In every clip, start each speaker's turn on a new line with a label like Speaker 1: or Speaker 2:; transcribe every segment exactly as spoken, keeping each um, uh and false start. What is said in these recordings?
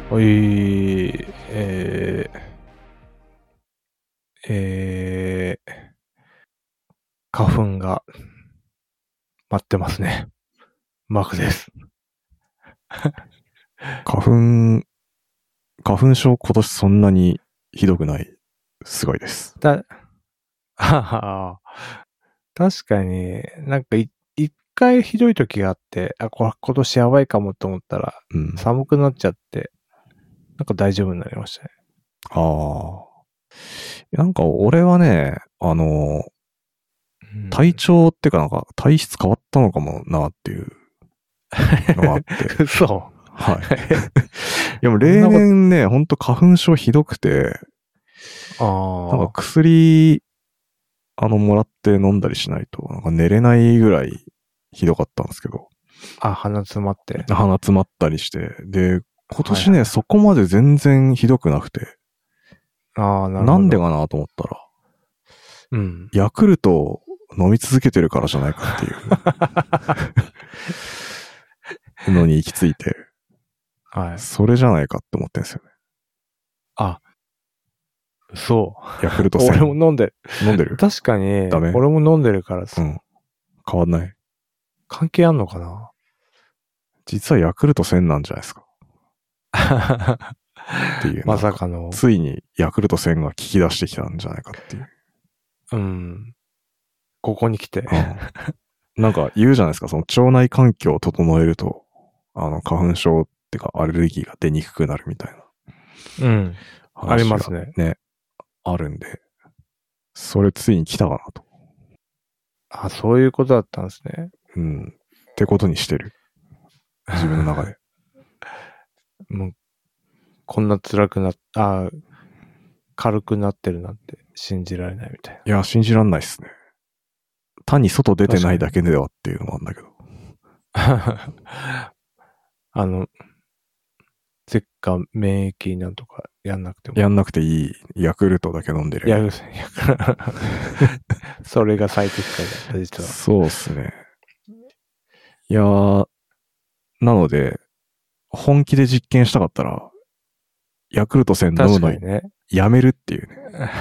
Speaker 1: おい、えー、えー、花粉が待ってますね。マークです。
Speaker 2: 花粉、花粉症今年そんなにひどくない。すごいです。
Speaker 1: だ、はは確かになんかい一回ひどい時があって、あ、これ今年やばいかもと思ったら、
Speaker 2: うん。
Speaker 1: 寒くなっちゃって、なんか大丈夫になりましたね。
Speaker 2: ああ。なんか俺はね、あの、
Speaker 1: うん、
Speaker 2: 体調ってかなんか体質変わったのかもなっていうのがあって。
Speaker 1: 嘘。
Speaker 2: はい。いやもう例年ね、ほんと花粉症ひどくて、
Speaker 1: あ
Speaker 2: なんか薬、あの、もらって飲んだりしないと、なんか寝れないぐらいひどかったんですけど。
Speaker 1: あ、鼻詰まって。
Speaker 2: 鼻詰まったりして。で、今年ね、
Speaker 1: はいはい、
Speaker 2: そこまで全然ひどくなくて。
Speaker 1: ああ、なるほど。
Speaker 2: なんでかなと思ったら、
Speaker 1: うん。
Speaker 2: ヤクルトを飲み続けてるからじゃないかっていうのに行き着いて、
Speaker 1: はい。
Speaker 2: それじゃないかって思ってんですよね。
Speaker 1: あ、そ
Speaker 2: ヤクル
Speaker 1: う。
Speaker 2: トせん。
Speaker 1: 俺も飲んでる。
Speaker 2: 飲んでる？
Speaker 1: 確かに、
Speaker 2: ダメ？
Speaker 1: 俺も飲んでるからさ、
Speaker 2: うん。変わんない？
Speaker 1: 関係あんのかな
Speaker 2: 実はヤクルトせんなんじゃないですか。っていう。
Speaker 1: まさかの。
Speaker 2: ついにヤクルトせんが効き出してきたんじゃないかっていう。
Speaker 1: うん。ここに来て。
Speaker 2: うん、なんか言うじゃないですか、その腸内環境を整えると、あの、花粉症ってかアレルギーが出にくくなるみたいな。
Speaker 1: うん。
Speaker 2: 話が
Speaker 1: ありますね。
Speaker 2: ね。あるんで、それついに来たかなと。
Speaker 1: あ、そういうことだったんですね。
Speaker 2: うん。ってことにしてる。自分の中で。
Speaker 1: もう、こんな辛くなっ、あ、軽くなってるなんて信じられないみたい
Speaker 2: いや、信じらんないっすね。単に外出てないだけではっていうのもあるんだけど。
Speaker 1: あの、舌下免疫なんとかやんなくても。
Speaker 2: やんなくていいヤクルトだけ飲んでる。
Speaker 1: やる、それが最適解だった、実は。
Speaker 2: そうっすね。いやー、なので、本気で実験したかったら、ヤクルトせん飲むのやめるっていうね。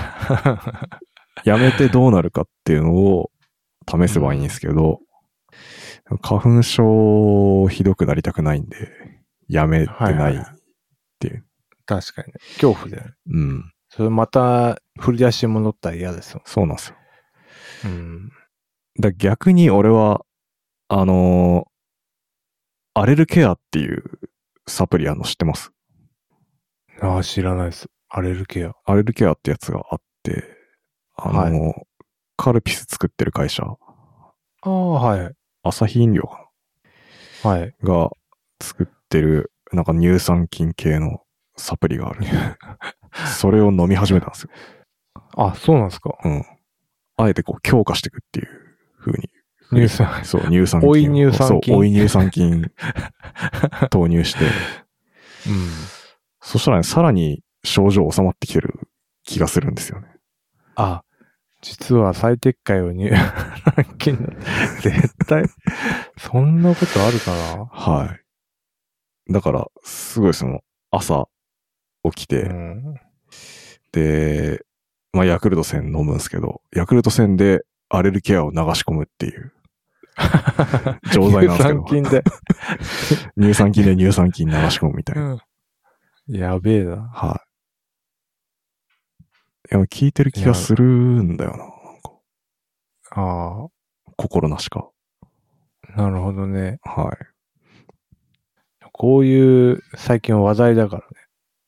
Speaker 2: やめてどうなるかっていうのを試せばいいんですけど、うん、花粉症ひどくなりたくないんで、やめてないっていう。はいはい、
Speaker 1: 確かにね。恐怖だよね。
Speaker 2: うん。
Speaker 1: それまた振り出しに戻ったら嫌ですよ。
Speaker 2: そうなんですよ。
Speaker 1: うん。
Speaker 2: だ逆に俺は、あのー、アレルケアっていうサプリあるの知ってます？
Speaker 1: ああ、知らないです。アレルケア。
Speaker 2: アレルケアってやつがあって、あのー、はい、カルピス作ってる会社。
Speaker 1: ああ、はい。
Speaker 2: アサヒ飲料か
Speaker 1: な。はい。
Speaker 2: が作ってる、なんか乳酸菌系のサプリがある。それを飲み始めたんですよ。
Speaker 1: あ、そうなんですか。
Speaker 2: うん。あえてこう強化していくっていう風に。
Speaker 1: 乳酸。
Speaker 2: そう、乳酸菌。
Speaker 1: 追い乳酸菌。
Speaker 2: そう、追い乳酸菌投入して。
Speaker 1: うん。
Speaker 2: そしたらね、さらに症状収まってきてる気がするんですよね。
Speaker 1: あ、実は最適解を乳酸菌だ。絶対、そんなことあるかな？
Speaker 2: はい。だから、すごいその、朝起きて、うん、で、まあ、ヤクルトせん飲むんですけど、ヤクルトせんでアレルケアを流し込むっていう。錠剤なんですけど。
Speaker 1: 乳酸菌で。
Speaker 2: 乳酸菌で乳酸菌流し込むみたいな。うん、
Speaker 1: やべえな。
Speaker 2: はい。いや、聞いてる気がするんだよな。なんか
Speaker 1: ああ。
Speaker 2: 心なしか。
Speaker 1: なるほどね。
Speaker 2: はい。
Speaker 1: こういう最近話題だからね。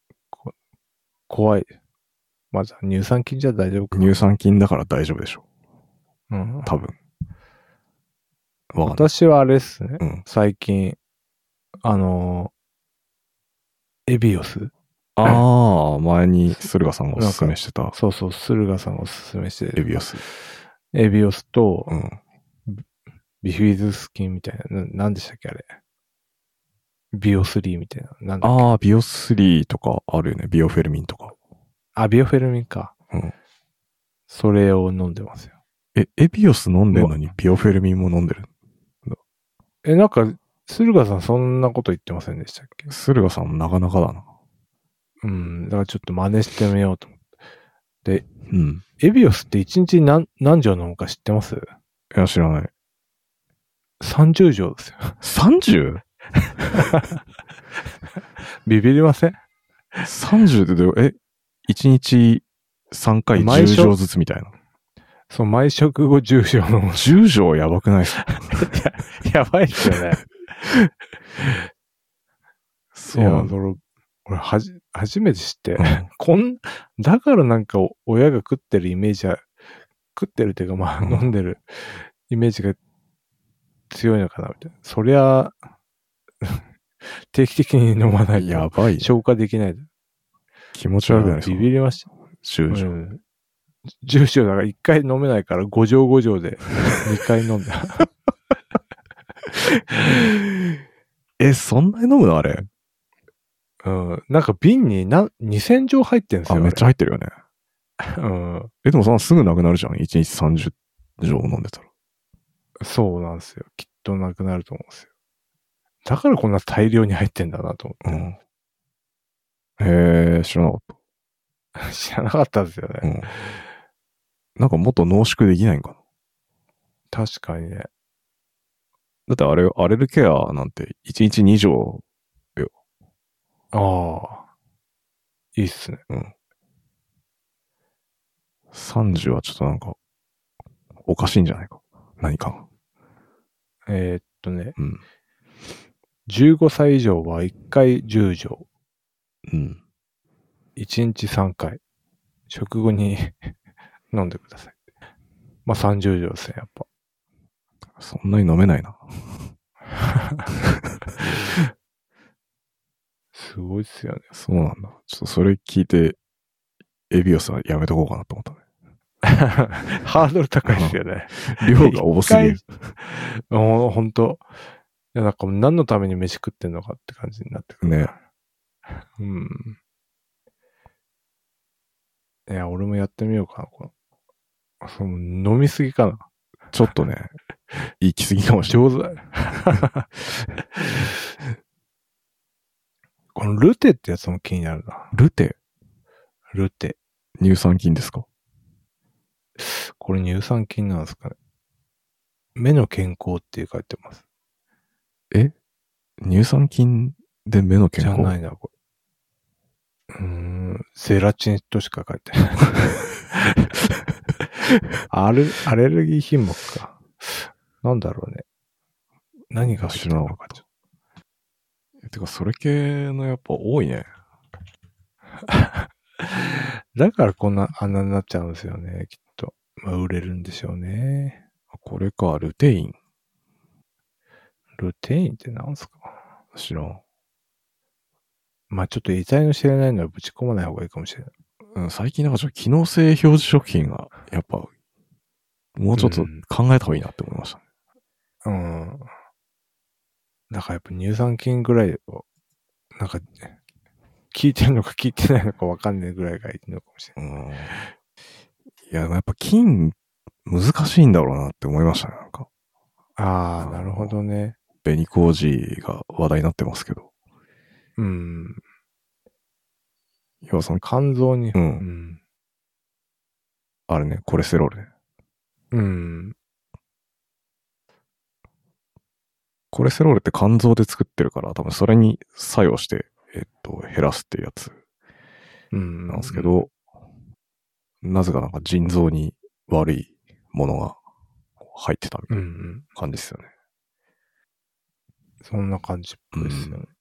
Speaker 1: 怖い。まず乳酸菌じゃ大丈夫か。
Speaker 2: 乳酸菌だから大丈夫でしょ。
Speaker 1: うん。
Speaker 2: 多分。
Speaker 1: 私はあれっすね。
Speaker 2: うん、最
Speaker 1: 近、あのー、エビオス。
Speaker 2: ああ、前に駿河さんがおすすめしてた。
Speaker 1: そうそう、駿河さんがおすすめしてる。
Speaker 2: エビオス。
Speaker 1: エビオスと、
Speaker 2: うん、
Speaker 1: ビフィズス菌みたいな。な、なんでしたっけあれ。ビオスリーみたいな。なんだっけ。
Speaker 2: ああ、ビオスリーとかあるよね。ビオフェルミンとか。
Speaker 1: あ、ビオフェルミンか。
Speaker 2: うん。
Speaker 1: それを飲んでますよ。
Speaker 2: え、エビオス飲んでんのにビオフェルミンも飲んでる？
Speaker 1: え、なんか、駿河さんそんなこと言ってませんでしたっけ？
Speaker 2: 駿河さんなかなかだな。
Speaker 1: うん。だからちょっと真似してみようと思って。で、
Speaker 2: うん。
Speaker 1: エビオスっていちにち何、何錠飲むか知ってます？
Speaker 2: いや、知らない。
Speaker 1: さんじゅう錠ですよ。
Speaker 2: さんじゅう？
Speaker 1: ビビりません？
Speaker 2: さんじゅう ってどう、え、いちにちさんかいじゅう錠ずつみたいな。
Speaker 1: そう、毎食後じゅう錠飲む。
Speaker 2: じゅう錠やばくないですか？
Speaker 1: や、やばいっすよね。
Speaker 2: そうなんだ。
Speaker 1: いや、俺、俺はじ、初めて知って、
Speaker 2: うん、
Speaker 1: こん、だからなんか親が食ってるイメージは、食ってるっていうかまあ、
Speaker 2: うん、
Speaker 1: 飲んでるイメージが強いのかなみたいな。そりゃ、定期的に飲まないと
Speaker 2: やばい、ね。
Speaker 1: 消化できない。
Speaker 2: 気持ち悪くないですか？
Speaker 1: ビビりました。
Speaker 2: じゅう錠。
Speaker 1: うん、じゅう錠だからいっかい飲めないからご錠ご錠でにかい飲んだ。
Speaker 2: え、そんなに飲むのあれ？
Speaker 1: うん。なんか瓶になにせん錠入ってんすよ。
Speaker 2: あ、めっちゃ入ってるよね。
Speaker 1: うん。
Speaker 2: え、でもそんなすぐなくなるじゃん。いちにちさんじゅう錠飲んでたら。
Speaker 1: そうなんですよ。きっとなくなると思うんですよ。だからこんな大量に入ってんだなと思って。
Speaker 2: うん、へえ、知らなかった。
Speaker 1: 知らなかったですよね。
Speaker 2: うん。なんかもっと濃縮できないんかな。
Speaker 1: 確かにね。
Speaker 2: だってあれ、アレルケアなんていちにちに錠よ。
Speaker 1: ああ。いいっすね。
Speaker 2: うん。さんじゅうはちょっとなんか、おかしいんじゃないか。何か。
Speaker 1: えー、っとね。
Speaker 2: うん。
Speaker 1: じゅうごさい以上はいっかいじゅう錠。
Speaker 2: うん。
Speaker 1: いちにちさんかい。食後に飲んでください。まあ、さんじゅう錠ですね、やっぱ。
Speaker 2: そんなに飲めないな。
Speaker 1: すごいっすよね。
Speaker 2: そうなんだ。ちょっとそれ聞いて、エビオスはやめとこうかなと思ったね。
Speaker 1: ハードル高いっすよね。
Speaker 2: 量が多すぎる。
Speaker 1: ほんと。いや、なんか何のために飯食ってんのかって感じになってくる。
Speaker 2: ね。
Speaker 1: うん。いや、俺もやってみようかな、この。その飲みすぎかな。
Speaker 2: ちょっとね、行き過ぎかもしれない。
Speaker 1: 上手。このルテってやつも気になるな。
Speaker 2: ルテ？
Speaker 1: ルテ。
Speaker 2: 乳酸菌ですか？
Speaker 1: これ乳酸菌なんですかね。目の健康って書いてます。
Speaker 2: え？乳酸菌で目の健康？
Speaker 1: じゃないな、これ。うーん、ゼラチンとしか書いてない。アレ、アレルギー品目か。なんだろうね。何が入ってるのかちょっと。
Speaker 2: てか、それ系のやっぱ多いね。
Speaker 1: だからこんな、あんなになっちゃうんですよね、きっと。まあ、売れるんでしょうね。
Speaker 2: これか、ルテイン。
Speaker 1: ルテインって何すか？
Speaker 2: 知らん。
Speaker 1: まあちょっと遺体の知れないのはぶち込まない方がいいかもしれない。
Speaker 2: うん、最近なんかちょっと機能性表示食品が、やっぱ、もうちょっと考えた方がいいなって思いましたね。
Speaker 1: うん。うん、だからやっぱ乳酸菌ぐらいを、なんか、効いてるのか効いてないのかわかんないぐらいがいいのかもしれない。うん。い
Speaker 2: や、やっぱ菌、難しいんだろうなって思いましたね、なんか。
Speaker 1: ああ、なるほどね。
Speaker 2: 紅麹が話題になってますけど。
Speaker 1: うん。
Speaker 2: 要はその、
Speaker 1: 肝臓に。
Speaker 2: うん。うん、あれね、コレステロールね。
Speaker 1: うん。
Speaker 2: コレステロールって肝臓で作ってるから、多分それに作用して、えっと、減らすっていうやつなんですけど、うん、なぜかなんか腎臓に悪いものが入ってたみたいな感じですよね。
Speaker 1: うんうん、そんな感じっぽいですよね。うん、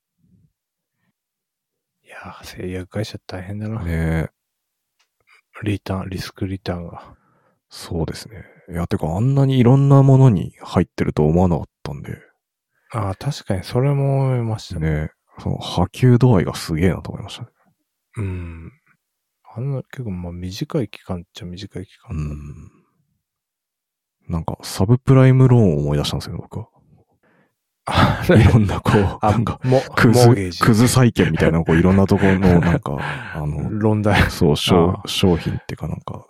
Speaker 1: いやー、製薬会社大変だな。ねえ。リターン、リスクリターンが。
Speaker 2: そうですね。いや、てかあんなにいろんなものに入ってると思わなかったんで。
Speaker 1: ああ、確かにそれも思いましたね。
Speaker 2: ね。その波及度合いがすげえなと思いましたね。
Speaker 1: うん。あんな結構まあ短い期間っちゃ短い期間だ。うん。
Speaker 2: なんかサブプライムローンを思い出したんですよ、僕は。いろんなこう、なんか、クズ、クズ債券みたいな、こういろんなところの、なんか、あの、
Speaker 1: 論題。
Speaker 2: そう、商、商品っていうかなんか、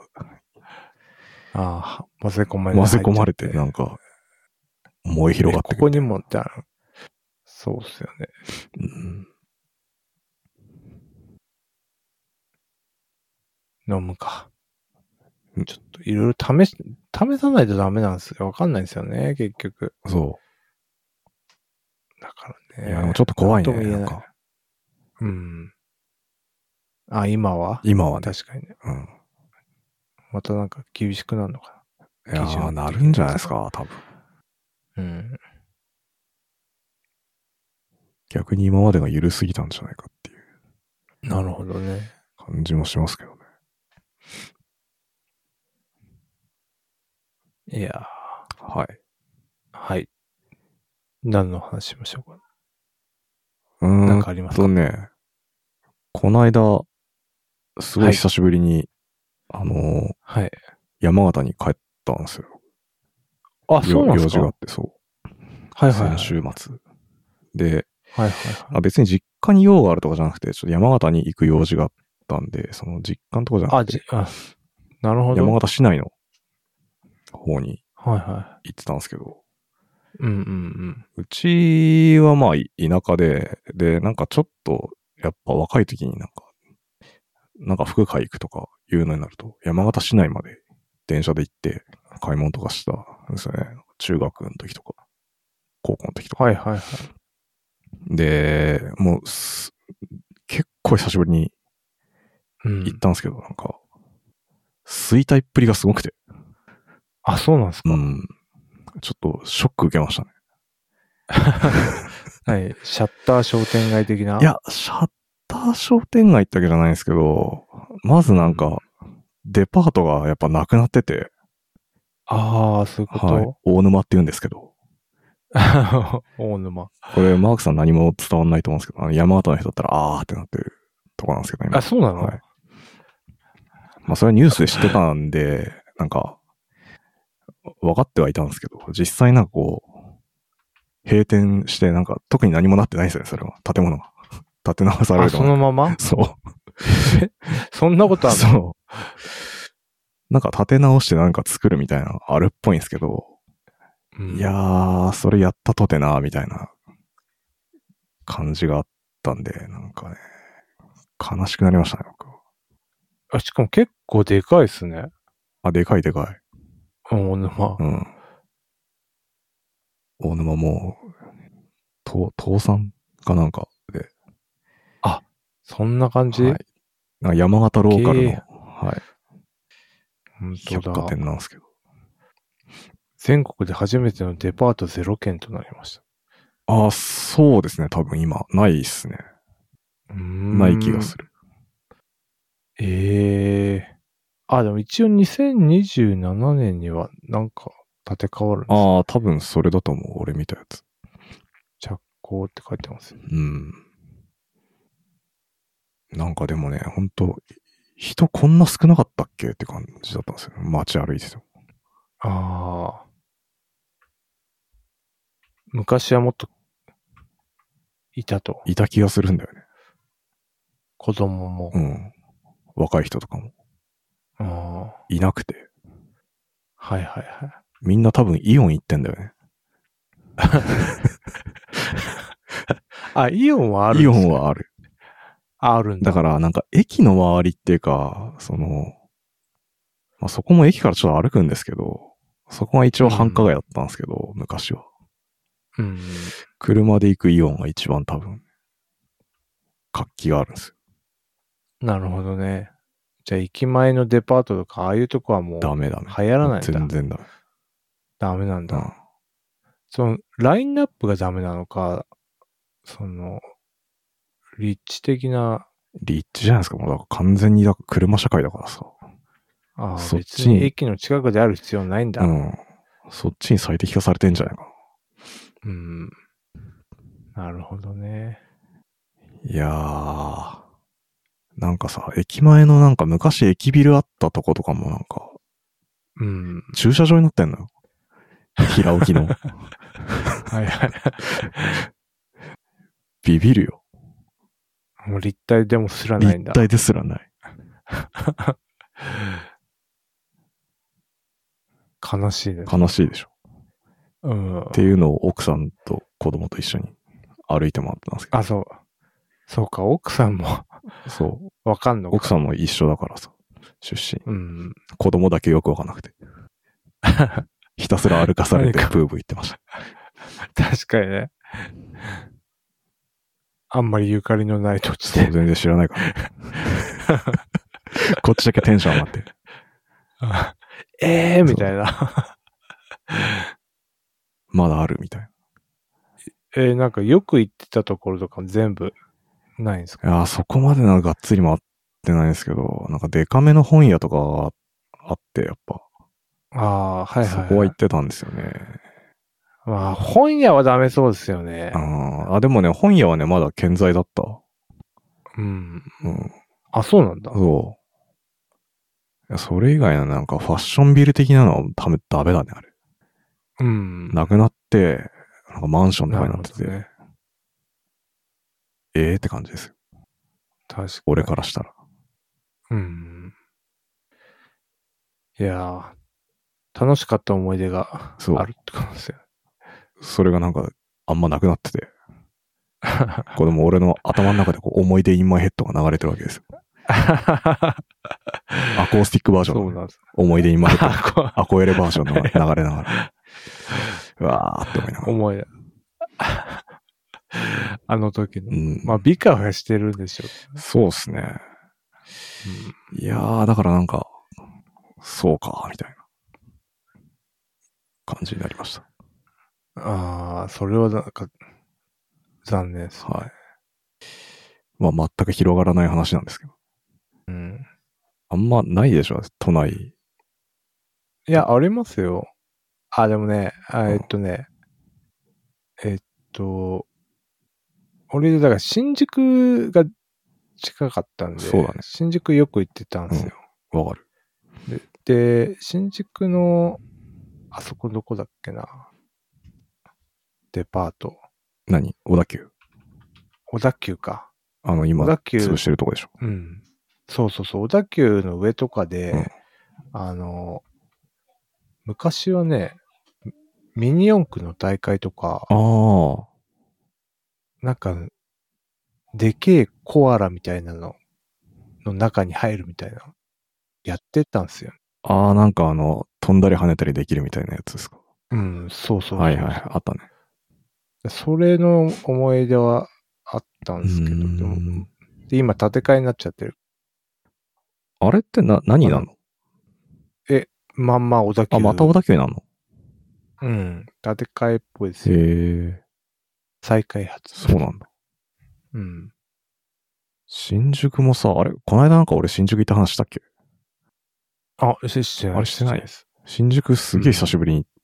Speaker 1: ああ、混ぜ込まれて。
Speaker 2: 混ぜ込まれて、なんか、燃え広がって
Speaker 1: くる。ここにもってある。そうっすよね。うん。 飲むか。
Speaker 2: うん
Speaker 1: ちょっといろいろ試し、試さないとダメなんですよ。わかんないんですよね、結局。
Speaker 2: そ
Speaker 1: だから
Speaker 2: う。
Speaker 1: ね。
Speaker 2: いや、でもちょっと怖いね。
Speaker 1: なんとも言えない。
Speaker 2: なんか、
Speaker 1: うん。あ、今は
Speaker 2: 今はね。
Speaker 1: 確かにね。
Speaker 2: うん。
Speaker 1: またなんか厳しくなるのか
Speaker 2: いやー、
Speaker 1: 基準的な
Speaker 2: なるんじゃないですか、多分。
Speaker 1: な。うん。
Speaker 2: 逆に今までが緩すぎたんじゃないかっていう
Speaker 1: なるほどね。
Speaker 2: 感じもしますけどね。
Speaker 1: いや
Speaker 2: はい。
Speaker 1: ー、はい。何の話しましょうか。
Speaker 2: うーん
Speaker 1: なんかありますか
Speaker 2: とね、この間、すごい久しぶりに、はい、あのー、
Speaker 1: はい。
Speaker 2: 山形に帰ったんですよ。
Speaker 1: あ、そうなんですか？
Speaker 2: 用事があって、そう。
Speaker 1: はいはい、はい。
Speaker 2: 先週末。で、
Speaker 1: はいはいはい。
Speaker 2: あ、別に実家に用があるとかじゃなくて、ちょっと山形に行く用事があったんで、その実家のとこじゃな
Speaker 1: あ、
Speaker 2: くて、
Speaker 1: じ、あ、なるほど。
Speaker 2: 山形市内の方に
Speaker 1: はいは
Speaker 2: 行ってたんですけど、
Speaker 1: い。うんうんうん。
Speaker 2: うちはまあ田舎で、で、なんかちょっと、やっぱ若い時になんか、なんか服買い行くとかいうのになると、山形市内まで電車で行って買い物とかしたんですよね。中学の時とか、高校の時とか。
Speaker 1: はいはいはい。
Speaker 2: で、もう、結構久しぶりに
Speaker 1: うん。
Speaker 2: 行ったんですけど、なんか、衰退っぷりがすごくて。
Speaker 1: あ、そうなんですか？
Speaker 2: うん。ちょっとショック受けましたね。
Speaker 1: はい。シャッター商店街的な？
Speaker 2: いや、シャッター商店街ってわけじゃないんですけど、まずなんか、デパートがやっぱなくなってて。
Speaker 1: ああ、そういうこと？
Speaker 2: はい。大沼って言うんですけど。
Speaker 1: 大沼。
Speaker 2: これ、マークさん何も伝わんないと思うんですけど、あの山形の人だったら、あーってなってるとこなんですけど、今。
Speaker 1: あ、そうなの？
Speaker 2: はい。まあ、それはニュースで知ってたんで、なんか、分かってはいたんですけど、実際なんかこう、閉店して、なんか特に何もなってないですよね、それは。建物が。建て直される
Speaker 1: あ、そのまま？
Speaker 2: そう。
Speaker 1: そんなことあるの？
Speaker 2: そう。なんか建て直してなんか作るみたいなのあるっぽいんですけど、うん、いやー、それやったとてな、みたいな感じがあったんで、なんかね、悲しくなりましたね、僕は。
Speaker 1: あ、しかも結構でかいっすね。
Speaker 2: あ、でかいでかい。
Speaker 1: 大沼。
Speaker 2: うん。大沼もう、と、倒産かなんかで。
Speaker 1: あ、そんな感じ？
Speaker 2: はい。なんか山形ローカルの、はい。
Speaker 1: 本当だ。
Speaker 2: 百貨店なんですけど。
Speaker 1: 全国で初めてのデパートゼロけんとなりました。
Speaker 2: ああ、そうですね。多分今、ないっすね。
Speaker 1: うーん。
Speaker 2: ない気がする。
Speaker 1: ええー。あ、でも一応にせんにじゅうななねんにはなんか建て替わるんですよ。
Speaker 2: ああ、多分それだと思う。俺見たやつ。
Speaker 1: 着工って書いてます。
Speaker 2: うん。なんかでもね、ほんと、人こんな少なかったっけって感じだったんですよ。街歩いてても。
Speaker 1: ああ。昔はもっといたと。
Speaker 2: いた気がするんだよね。
Speaker 1: 子供も。
Speaker 2: うん。若い人とかも。
Speaker 1: ああ。
Speaker 2: いなくて。
Speaker 1: はいはいはい。
Speaker 2: みんな多分イオン行ってんだよね。
Speaker 1: あ、イオンはあるん
Speaker 2: イオ
Speaker 1: ですね。
Speaker 2: ンはある。
Speaker 1: あるんだ。
Speaker 2: だからなんか駅の周りっていうか、その、まあ、そこも駅からちょっと歩くんですけど、そこが一応繁華街だったんですけど、うん、昔は。
Speaker 1: うん。
Speaker 2: 車で行くイオンが一番多分、活気があるんですよ。
Speaker 1: なるほどね。じゃあ駅前のデパートとかああいうとこはもう
Speaker 2: ダメダメ。
Speaker 1: 流行らないんだ。
Speaker 2: 全然ダメ。
Speaker 1: ダメなんだ。
Speaker 2: うん、
Speaker 1: そのラインナップがダメなのか、その、立地的な。
Speaker 2: 立地じゃないですか。もうだから完全にだから車社会だからさ。
Speaker 1: ああ、
Speaker 2: そっ
Speaker 1: 別に駅の近くである必要ないんだ。
Speaker 2: うん。そっちに最適化されてんじゃないかな。
Speaker 1: うん。なるほどね。
Speaker 2: いやー。なんかさ、駅前のなんか昔駅ビルあったとことかもなんか、
Speaker 1: うん。
Speaker 2: 駐車場になってんのよ。平置きの。
Speaker 1: はいはい。
Speaker 2: ビビるよ。
Speaker 1: もう立体でもすらないんだ。
Speaker 2: 立体ですらない。
Speaker 1: 悲しいね。
Speaker 2: 悲しいでしょ。
Speaker 1: うん。
Speaker 2: っていうのを奥さんと子供と一緒に歩いてもらったんですけど。
Speaker 1: あ、そう。そうか、奥さんも。
Speaker 2: そう。
Speaker 1: わかんのか。
Speaker 2: 奥さんも一緒だからさ。 出身。
Speaker 1: うん。
Speaker 2: 子供だけよくわかんなくて。ひたすら歩かされてブーブー言ってました。
Speaker 1: 確かにね。あんまりゆかりのない土地で。
Speaker 2: そう、全然知らないから。こっちだけテンション上がって。
Speaker 1: ええー、みたいな。
Speaker 2: まだあるみたいな。
Speaker 1: えー、なんかよく行ってたところとかも全部ないんですか？
Speaker 2: いや、そこまでなんかがっつり回ってないんですけど、なんかデカめの本屋とかがあって、やっぱ。
Speaker 1: ああ、はいはい、はい。
Speaker 2: そこは行ってたんですよね。
Speaker 1: まあ、本屋はダメそうですよね。
Speaker 2: ああ、でもね、本屋はね、まだ健在だった。
Speaker 1: うん。
Speaker 2: うん。
Speaker 1: あ、そうなんだ。
Speaker 2: そう。いや、それ以外のなんかファッションビル的なのはダメ、ダメだね、あれ。
Speaker 1: うん。
Speaker 2: なくなって、なんかマンションとかになってて。
Speaker 1: ね、
Speaker 2: ええって感じですよ。
Speaker 1: 確かに。
Speaker 2: 俺からしたら。
Speaker 1: うん。いやー、楽しかった思い出があるってことですよ。
Speaker 2: それがなんか、あんまなくなってて。これも俺の頭の中でこう思い出インマイヘッドが流れてるわけですよ。アコースティックバージョン、ね。そうなんです。思い出インマイヘッド。アコエレバージョンの流れながら。うわーって思いながら。
Speaker 1: 思い出。あの時の。
Speaker 2: うん、
Speaker 1: まあ、美化はしてるんでしょう、
Speaker 2: ね。そうっすね。うん、いやー、だからなんか、そうか、みたいな感じになりました。
Speaker 1: ああ、それはなんか、残念ですね。
Speaker 2: はい。まあ、全く広がらない話なんですけど。
Speaker 1: うん。
Speaker 2: あんまないでしょ、都内。
Speaker 1: いや、ありますよ。あ、でもね、えっとね、うん、えっと、俺、だから新宿が近かったんで、
Speaker 2: そうだね。
Speaker 1: 新宿よく行ってたんですよ。
Speaker 2: わ、うん、かる。
Speaker 1: で。で、新宿の、あそこどこだっけな。デパート。
Speaker 2: 何？小田急。
Speaker 1: 小田急か。
Speaker 2: あの、今、潰してるとこでしょ。
Speaker 1: うん。そうそうそう。小田急の上とかで、うん、あの、昔はね、ミニ四駆の大会とか、
Speaker 2: ああ。
Speaker 1: なんか、でけえコアラみたいなのの中に入るみたいな、やってたんですよ。
Speaker 2: ああ、なんかあの、飛んだり跳ねたりできるみたいなやつですか。
Speaker 1: うん、そうそうそうそう。
Speaker 2: はいはい、あったね。
Speaker 1: それの思い出はあったんですけど、でも、で、今建て替えになっちゃってる。
Speaker 2: あれってな、何なの？
Speaker 1: え、まんま小田急。
Speaker 2: あ、また小田急なの？
Speaker 1: うん。建て替えっぽいですよ。
Speaker 2: へえ。
Speaker 1: 再開発。
Speaker 2: そうなんだ。
Speaker 1: うん。
Speaker 2: 新宿もさ、あれこの間なんか俺新宿行った話したっけ？
Speaker 1: あ、してない。
Speaker 2: あれしてないです。新宿すげえ久しぶりに行って、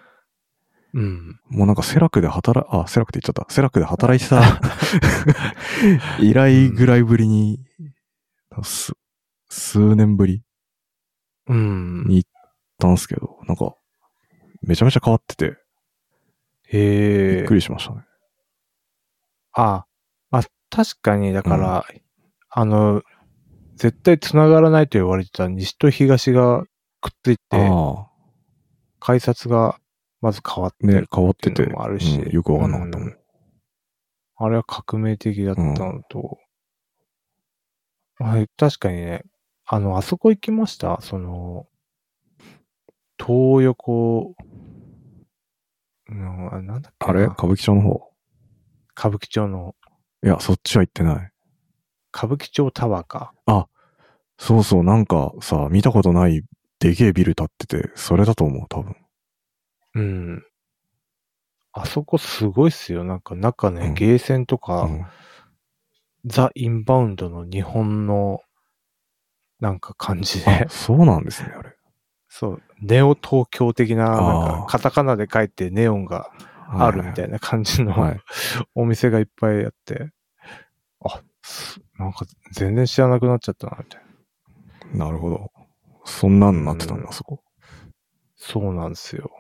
Speaker 1: うん。
Speaker 2: もうなんかセラクで働、あ、セラクって言っちゃった。セラクで働いてた以来ぐらいぶりに、す、数年ぶりに行ったんすけど、なんか、めちゃめちゃ変わってて、
Speaker 1: へえ。
Speaker 2: びっくりしましたね。
Speaker 1: あ、あ、確かに、だから、うん、あの、絶対繋がらないと言われてた西と東がくっついて、改札がまず変わってるっていうのもあるし、
Speaker 2: ね、うん、よくわかんなかったもん、うん。
Speaker 1: あれは革命的だったのと、うん、はい、確かにね、あの、あそこ行きました？その、東横、うん、なんだっけな。
Speaker 2: あれ歌舞伎町の方？
Speaker 1: 歌舞伎町の。
Speaker 2: いや、そっちは行ってない。
Speaker 1: 歌舞伎町タワーか。
Speaker 2: あ、そうそう、なんかさ、見たことないでけえビル建ってて、それだと思う、多分。
Speaker 1: うん。あそこすごいっすよ。なんか中ね、うん、ゲーセンとか、うん、ザ・インバウンドの日本の、なんか感じで。
Speaker 2: あ、そうなんですね、あれ。
Speaker 1: そう、ネオ東京的な、なんか、カタカナで書いてネオンがあるみたいな感じの、はいはい、お店がいっぱいあって、あ、なんか全然知らなくなっちゃったな、みたい
Speaker 2: な。なるほど。そんなんなってたんだ、そこ。
Speaker 1: そうなんですよ。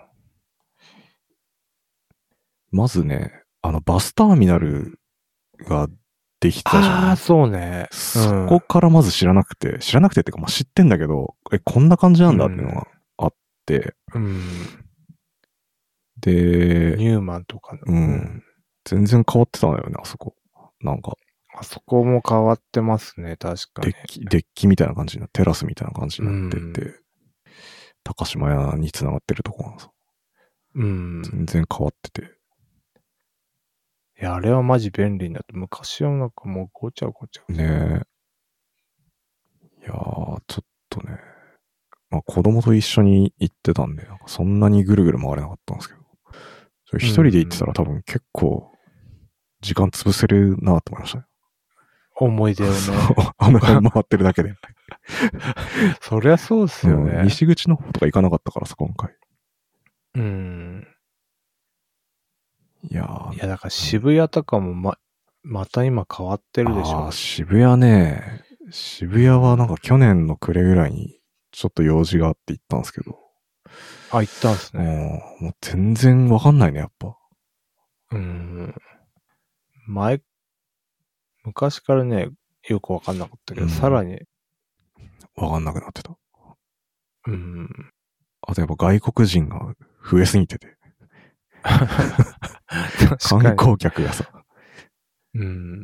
Speaker 2: まずね、あの、バスターミナルができたじゃん。
Speaker 1: ああ、そうね、
Speaker 2: うん。そこからまず知らなくて、知らなくてっていうか、まあ、知ってんだけど、え、こんな感じなんだっていうのがあって、
Speaker 1: うん。
Speaker 2: で、
Speaker 1: ニューマンとかの。
Speaker 2: うん。全然変わってたのよね、あそこ。なんか、
Speaker 1: あそこも変わってますね、確かに。
Speaker 2: デッキ、デッキみたいな感じになって、テラスみたいな感じになってて、うん、高島屋に繋がってるとこなんですよ。うん。全然変わってて。
Speaker 1: いや、あれはマジ便利になって、昔はなんかもうごちゃごちゃ。
Speaker 2: ねえ。いやー、ちょっとね。まあ子供と一緒に行ってたんで、なんかそんなにぐるぐる回れなかったんですけど。一人で行ってたら多分結構時間潰せるなと思いましたね。
Speaker 1: 思い出をね。
Speaker 2: あの辺回ってるだけで。
Speaker 1: そりゃそうっすよね、
Speaker 2: うん。西口の方とか行かなかったからさ、今回。
Speaker 1: うん。
Speaker 2: いやー。
Speaker 1: いや、だから渋谷とかもま、また今変わってるでしょ。
Speaker 2: ああ、渋谷ね。渋谷はなんか去年の暮れぐらいにちょっと用事があって行ったんですけど。
Speaker 1: あ、行ったんですね。
Speaker 2: もう全然わかんないね、やっぱ。
Speaker 1: うん。前、昔からね、よくわかんなかったけど、うん、さらに。
Speaker 2: わかんなくなってた。
Speaker 1: うん。
Speaker 2: あとやっぱ外国人が増えすぎてて。観光客がさ。
Speaker 1: うん。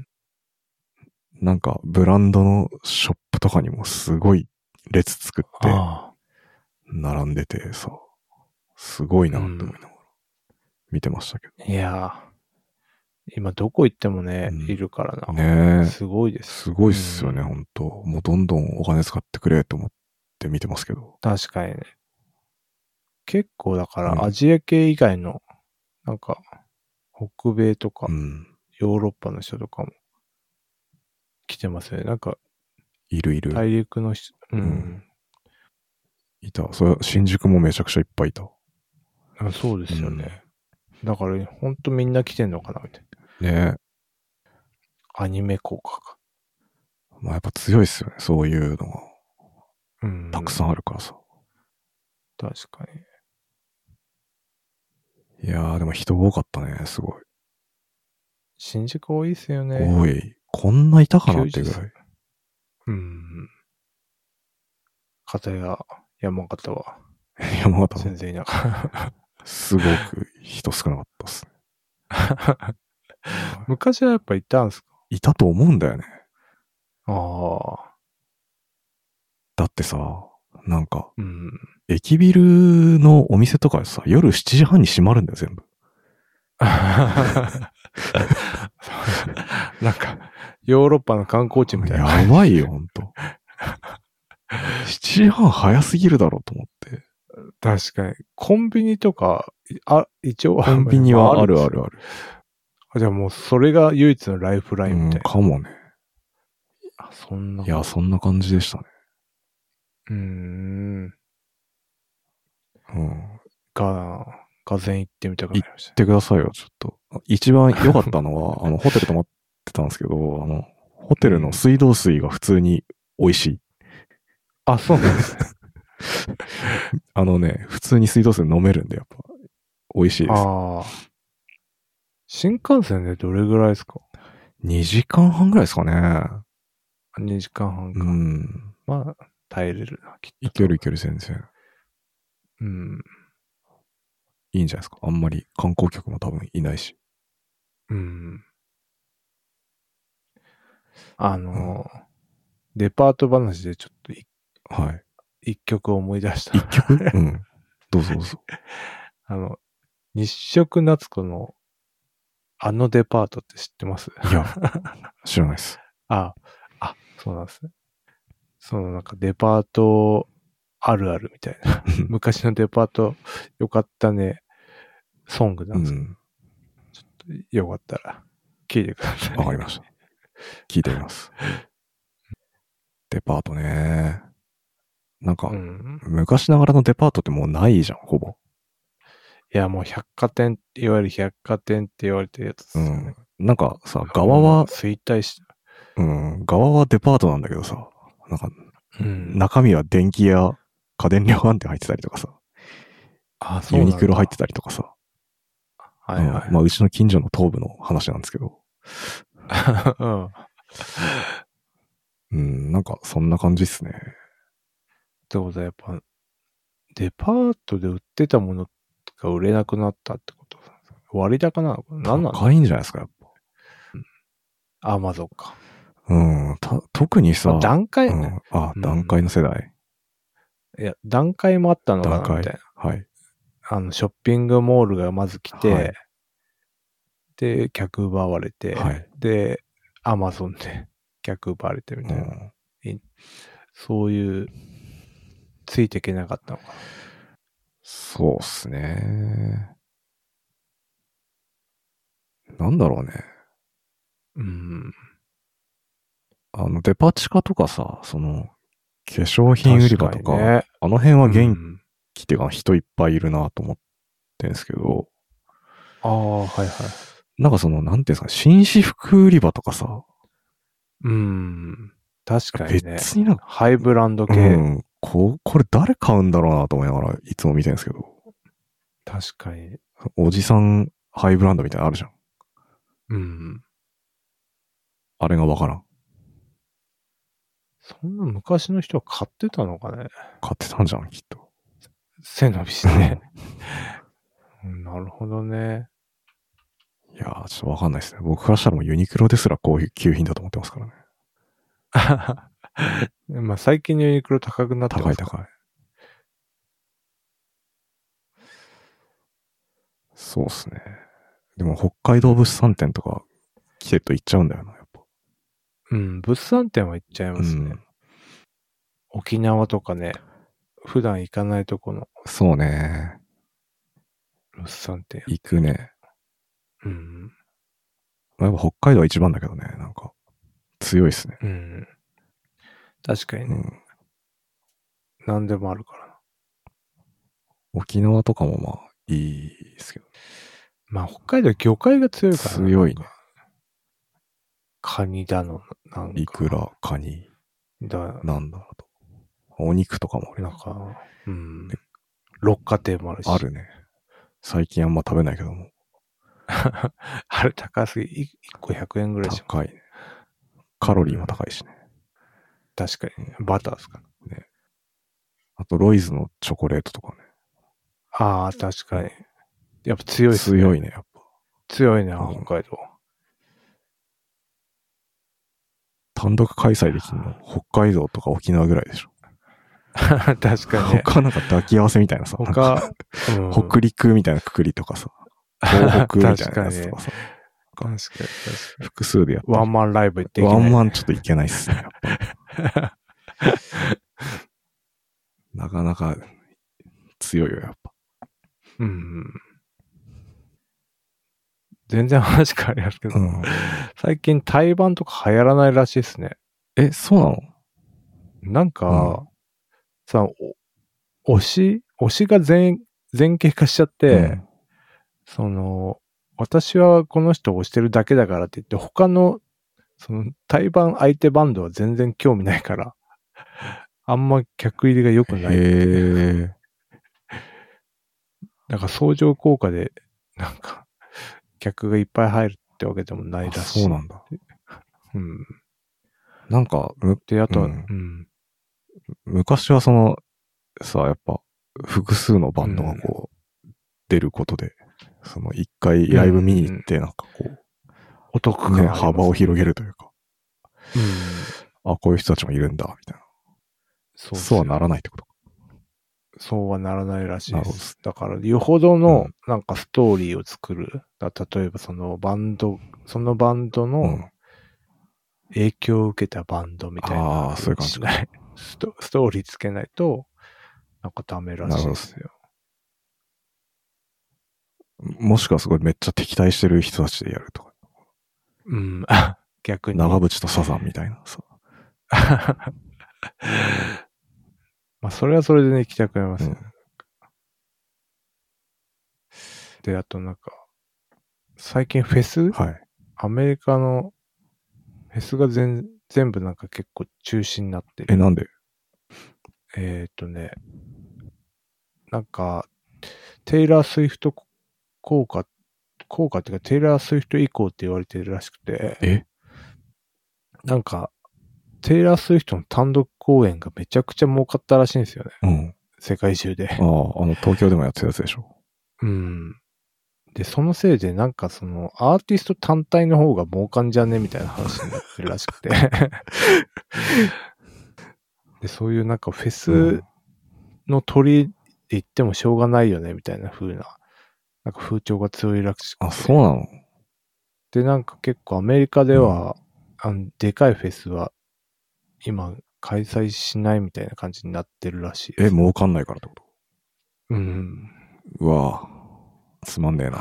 Speaker 2: なんかブランドのショップとかにもすごい列作って並んでてさ、すごいなって思いながら見てましたけど。
Speaker 1: うん、いやー、今どこ行ってもね、うん、いるからな。
Speaker 2: ねえ。
Speaker 1: すごいです。
Speaker 2: すごいっすよね、うん、ほんと。もうどんどんお金使ってくれと思って見てますけど。
Speaker 1: 確かにね。結構だからアジア系以外の、なんか、北米とか、ヨーロッパの人とかも来てますよね。なんか、
Speaker 2: いるいる。
Speaker 1: 大陸の人、うん。うん、
Speaker 2: いた。それ新宿もめちゃくちゃいっぱいいた。
Speaker 1: あ、そうですよね。うん、だから、ほんとみんな来てんのかなみたい
Speaker 2: な。ねえ。
Speaker 1: アニメ効果か。
Speaker 2: まあやっぱ強いっすよね。そういうのが。
Speaker 1: うん。
Speaker 2: たくさんあるからさ。
Speaker 1: 確か
Speaker 2: に。いやーでも人多かったね、すごい。
Speaker 1: 新宿多いっすよね。
Speaker 2: 多い。こんないたかなってぐらい。
Speaker 1: うん。片や山形は。
Speaker 2: 山形
Speaker 1: 全然いなかった。
Speaker 2: すごく人少なかったっすね。
Speaker 1: 昔はやっぱいたんすか？
Speaker 2: いたと思うんだよね。
Speaker 1: ああ。
Speaker 2: だってさ、なんか、
Speaker 1: うん、
Speaker 2: 駅ビルのお店とかさ、夜しちじはんに閉まるんだよ、全部。
Speaker 1: なんか、ヨーロッパの観光地みたいな。
Speaker 2: やばいよ、ほんと。しちじはん早すぎるだろうと思って。
Speaker 1: 確かに。コンビニとか、あ、一応
Speaker 2: コンビニはあるあるある。
Speaker 1: じゃあもうそれが唯一のライフラインみたいな。うん、
Speaker 2: かもね。
Speaker 1: あ、そんな。
Speaker 2: いや、そんな感じでしたね。
Speaker 1: うーん。
Speaker 2: うん。
Speaker 1: が、がぜん行ってみたくなりました。
Speaker 2: 行ってくださいよ、ちょっと。一番良かったのは、あの、ホテル泊まってたんですけど、あの、ホテルの水道水が普通に美味しい。うん、
Speaker 1: あ、そうなんですね。
Speaker 2: あのね、普通に水道水飲めるんで、やっぱ、美味しいです。ああ。
Speaker 1: 新幹線でどれぐらいですか？
Speaker 2: に 時間半ぐらいですかね。
Speaker 1: にじかんはんか。
Speaker 2: うん。
Speaker 1: まあ、耐えれるな、きっと。
Speaker 2: いけるいける、全然。
Speaker 1: うん。
Speaker 2: いいんじゃないですか。あんまり観光客も多分いないし。
Speaker 1: うん。あの、うん、デパート話でちょっとい、
Speaker 2: はい。
Speaker 1: 一曲思い出した。
Speaker 2: 一曲うん。どうぞどうぞ。
Speaker 1: あの、日食夏子のあのデパートって知ってます？
Speaker 2: いや、知らないです。
Speaker 1: あ、あ、そうなんですね。そのなんかデパートあるあるみたいな。昔のデパートよかったね、ソングなんですけど、うん、ちょっとよかったら聞いてください。
Speaker 2: わかりました。聞いてみます。デパートね。なんか、うん、昔ながらのデパートってもうないじゃん、ほぼ。
Speaker 1: いや、もう百貨店って言われる百貨店って言われてるやつですよね。
Speaker 2: うん。なんかさ、側は、
Speaker 1: 衰退した。
Speaker 2: うん、側はデパートなんだけどさ、なんか、うん、中身は電気や家電量販店入ってたりとかさ、
Speaker 1: あ、そう
Speaker 2: ユニクロ入ってたりとかさ、
Speaker 1: はいはい。
Speaker 2: うん、まあ、うちの近所の東部の話なんですけど。うん。うん、なんか、そんな感じっすね。
Speaker 1: ってことはやっぱ、デパートで売ってたものが売れなくなったってこと割高なのかな？何なんだ？
Speaker 2: 高いんじゃないですか、やっぱ。
Speaker 1: うん、 アマゾンか。
Speaker 2: うん。た特にさ、
Speaker 1: 段階、
Speaker 2: うん、あ、段階の世代。
Speaker 1: いや、段階もあったのかなみたいな。
Speaker 2: はい。
Speaker 1: あの、ショッピングモールがまず来て、はい、で、客奪われて、はい、で、アマゾンで客奪われてみたいな。うん、そういう、ついていけなかったのかな。
Speaker 2: そうっすね。なんだろうね。
Speaker 1: うん。
Speaker 2: あの、デパ地下とかさ、その、化粧品売り場とか、
Speaker 1: ね、
Speaker 2: あの辺は元気っていうか人いっぱいいるなと思ってんすけど、
Speaker 1: ああ、はいはい。
Speaker 2: なんかその、なんていうんですか、紳士服売り場とかさ、
Speaker 1: うん。確かにね。
Speaker 2: 別になんか、
Speaker 1: ハイブランド系。
Speaker 2: うん。こ、これ誰買うんだろうなと思いながらいつも見てるんですけど。
Speaker 1: 確かに。
Speaker 2: おじさんハイブランドみたいなのあるじゃん。
Speaker 1: うん。
Speaker 2: あれがわからん。
Speaker 1: そんな昔の人は買ってたのかね。
Speaker 2: 買ってたんじゃん、きっと。
Speaker 1: 背伸びしてね。なるほどね。
Speaker 2: いやー、ちょっとわかんないですね。僕からしたらもうユニクロですらこういう級品だと思ってますからね。
Speaker 1: まあ最近のユニクロ高くなってますか。
Speaker 2: 高い高い。そうっすね。でも北海道物産展とか来てると行っちゃうんだよな、やっぱ。
Speaker 1: うん、物産展は行っちゃいますね。うん、沖縄とかね、普段行かないとこの。
Speaker 2: そうね。
Speaker 1: 物産展。
Speaker 2: 行くね。
Speaker 1: うん。
Speaker 2: やっぱ北海道は一番だけどね、なんか、強いっすね。
Speaker 1: うん。確かにね。うん、何でもあるからな。
Speaker 2: 沖縄とかもまあ、いいですけど。
Speaker 1: まあ北海道魚介が強いから
Speaker 2: な。強いね。
Speaker 1: カニだの、なんか。
Speaker 2: イクラ、カニ。だ。なんだろうと。お肉とかもある。
Speaker 1: なんか、うん。六花亭もあるし。
Speaker 2: あるね。最近あんま食べないけども。
Speaker 1: あれ高すぎ、いっこひゃくえんぐらいします。
Speaker 2: 高いね。カロリーも高いしね。
Speaker 1: うん、確かに、ね。バターですか
Speaker 2: ね。あと、ロイズのチョコレートとかね。
Speaker 1: ああ、確かに。やっぱ強いっす
Speaker 2: ね。強いね、やっぱ。
Speaker 1: 強いね、うん、北海道。
Speaker 2: 単独開催できるの、北海道とか沖縄ぐらいでしょ。
Speaker 1: 確かにね。
Speaker 2: 他なんか抱き合わせみたいなさ。
Speaker 1: 他、
Speaker 2: うん、北陸みたいなくくりとかさ。東北みたいなやつとかさ。
Speaker 1: 確かに、確かに。
Speaker 2: 複数でやって。
Speaker 1: ワンマンライブ行っていけ
Speaker 2: ない、ね。ワンマンちょっといけないっすね、やっぱ。なかなか強いよ、やっぱ。
Speaker 1: うん。全然話変わりますけど、うん、最近対バンとか流行らないらしいですね。
Speaker 2: え、そうなの？
Speaker 1: なんか、うん、さ、推し、推しが全、全形化しちゃって、うん、その、私はこの人を推してるだけだからって言って、他の、その、対バン相手バンドは全然興味ないから、あんま客入りが良くないっていう。なんか相乗効果で、なんか、客がいっぱい入るってわけでもないらしい。
Speaker 2: そうなんだ。
Speaker 1: うん。
Speaker 2: なんか、
Speaker 1: で、あと、うん、
Speaker 2: うん、昔はその、さ、やっぱ、複数のバンドがこう、うん、出ることで、その一回ライブ見に行って、なんかこう、
Speaker 1: お得
Speaker 2: ね、幅を広げるというか、
Speaker 1: うん、
Speaker 2: あ、こういう人たちもいるんだ、みたいな。そうそうはならないってことか。
Speaker 1: そうはならないらしいです。だから、よほどの、なんかストーリーを作る。だ例えば、そのバンド、そのバンドの影響を受けたバンドみたいな。
Speaker 2: ああ、そういう感じか。
Speaker 1: スト、ストーリーつけないと、なんかダメらしいですよ。
Speaker 2: もしくはすごいめっちゃ敵対してる人たちでやるとか。
Speaker 1: うん、逆に。
Speaker 2: 長渕とサザンみたいなさ。
Speaker 1: まあ、それはそれでね、行きたくなりますよね。うん、で、あとなんか、最近フェス？
Speaker 2: はい。
Speaker 1: アメリカのフェスが全、全部なんか結構中止になってる。
Speaker 2: え、なんで？
Speaker 1: えっとね、なんか、テイラー・スウィフト効果、効果っていうか、テイラー・スウィフト以降って言われてるらしくて、
Speaker 2: え？
Speaker 1: なんか、テイラー・スウィフトの単独公演がめちゃくちゃ儲かったらしいんですよね。
Speaker 2: うん。
Speaker 1: 世界中で。
Speaker 2: ああ、あの、東京でもやってたやつでしょ。
Speaker 1: うん。 で、そのせいでなんかそのアーティスト単体の方が儲かんじゃねみたいな話になってるらしくて。で、そういうなんかフェスの鳥で言ってもしょうがないよねみたいな風な、なんか風潮が強いらしくて。
Speaker 2: あ、そうなの？
Speaker 1: で、なんか結構アメリカでは、うん、あのでかいフェスは今開催しないみたいな感じになってるらしいです。
Speaker 2: え、儲かんないからってこと？
Speaker 1: うん。
Speaker 2: うわぁ。つまんねえな。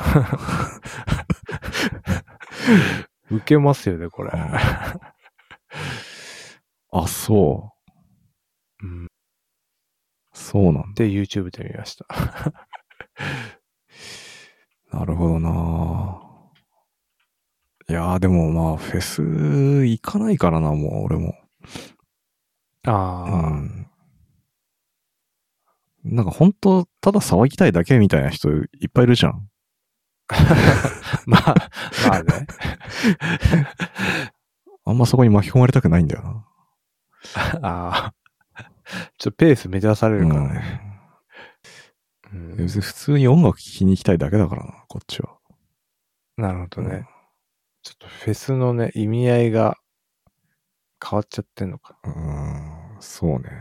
Speaker 1: 受けますよね、これ。
Speaker 2: あ、そう。
Speaker 1: うん。
Speaker 2: そうなんだ。
Speaker 1: で、YouTube で見ました。
Speaker 2: なるほどな。いやーでもまあ、フェス行かないからな、もう俺も。
Speaker 1: ああ。
Speaker 2: うん。なんか本当ただ騒ぎたいだけみたいな人いっぱいいるじゃん。
Speaker 1: まあ、まあね。
Speaker 2: あんまそこに巻き込まれたくないんだよな。
Speaker 1: ああ。ちょっとペース目指されるからね。
Speaker 2: うん。別に普通に音楽聴きに行きたいだけだからな、こっちは。
Speaker 1: なるほどね。うん、ちょっとフェスのね、意味合いが変わっちゃってんのか。
Speaker 2: うーん、そうね。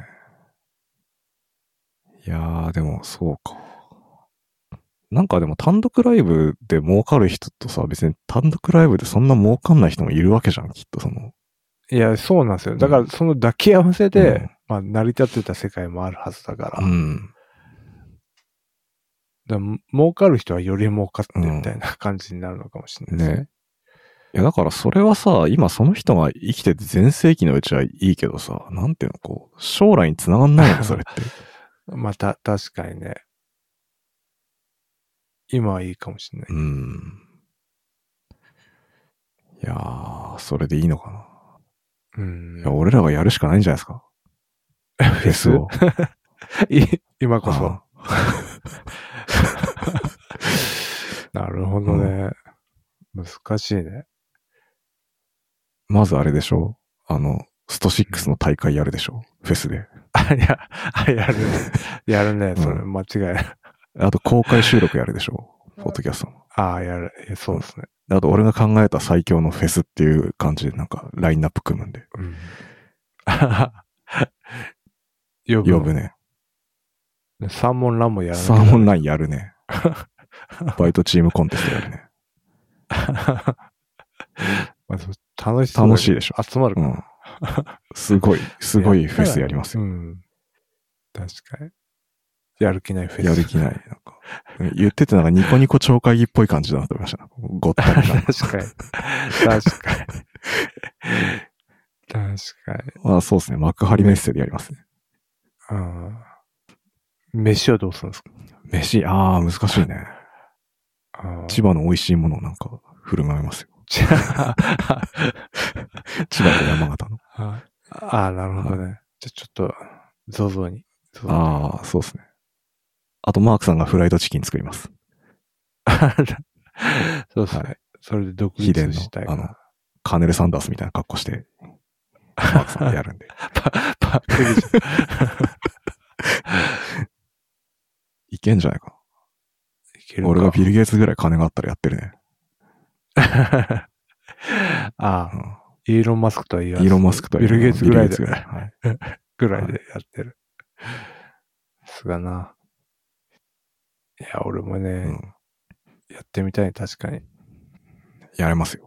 Speaker 2: いやー、でもそうか。なんかでも単独ライブで儲かる人とさ、別に単独ライブでそんな儲かんない人もいるわけじゃん、きっとその。
Speaker 1: いや、そうなんですよ。だからその抱き合わせで、うん、まあ成り立ってた世界もあるはずだから。うん。だから儲かる人はより儲かってみたいな感じになるのかもしれないですね。ね。
Speaker 2: いや、だからそれはさ、今その人が生きてて全盛期のうちはいいけどさ、なんていうの、こう、将来に繋がんないのそれって。
Speaker 1: また、確かにね。今はいいかもしれない。
Speaker 2: うん。いやー、それでいいのかな。うん。いや、俺らがやるしかないんじゃないですか。フェスを。
Speaker 1: 今こそ。なるほどね、うん。難しいね。
Speaker 2: まずあれでしょ？あの、ストシックスの大会やるでしょ？フェスで。
Speaker 1: あ、いや、あ、やるね。やるね、それ、うん、間違いない。
Speaker 2: あと公開収録やるでしょ？ポッドキャストの。
Speaker 1: ああ、やる。そうですね。
Speaker 2: あと俺が考えた最強のフェスっていう感じでなんかラインナップ組むんで。うん、呼ぶ。呼ぶね。
Speaker 1: サーモンランもやるね。
Speaker 2: サーモンランやるね。バイトチームコンテストやるね。
Speaker 1: まあ、楽しそう。
Speaker 2: 楽しいでしょ。
Speaker 1: 集まるかな、うん。
Speaker 2: すごい、すごいフェスやりますよ。
Speaker 1: うん。確かに。やる気ないフェス。
Speaker 2: やる気ない。なんか言っててなんかニコニコ超会議っぽい感じだなと思いました。ごったりな。
Speaker 1: 確かに。確かに。確かに。
Speaker 2: まあそうですね。幕張メッセでやりますね。
Speaker 1: うん。飯はどうするんですか？
Speaker 2: 飯、ああ、難しいね。千葉の美味しいものをなんか振る舞いますよ。千葉と山形の。
Speaker 1: ああ、なるほどね。はい、じゃあちょっと、ゾゾに。
Speaker 2: ああ、そうですね。あと、マークさんがフライドチキン作ります。
Speaker 1: そうですね。はい、それで独立したい
Speaker 2: かな。あの、カーネル・サンダースみたいな格好して、マークさんがやるんで。
Speaker 1: パ、パックリじゃ
Speaker 2: ん。いけんじゃないかな。いけるか。俺がビル・ゲイツぐらい金があったらやってるね。
Speaker 1: ああ、うん、イーロン・マスクとは言わず。
Speaker 2: イーロン・マスクとは
Speaker 1: 言わず。ビル・ゲイツぐらいで。
Speaker 2: ぐらい。はい、
Speaker 1: ぐらいでやってる。すがな。いや、俺もね、うん、やってみたい、確かに。
Speaker 2: やれますよ。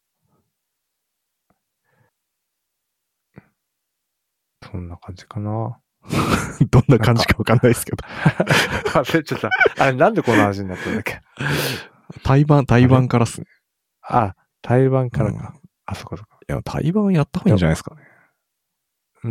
Speaker 1: そんな感じかな。
Speaker 2: どんな感じかわかんないですけど。
Speaker 1: 忘れちゃった。あれ、なんでこの話になったんだっけ？
Speaker 2: 対バン、対バンからっすね。
Speaker 1: あ、対バンからか。うん、あ、そこそこ。
Speaker 2: いや、対バンやった方がいいんじゃないですかね。
Speaker 1: うん。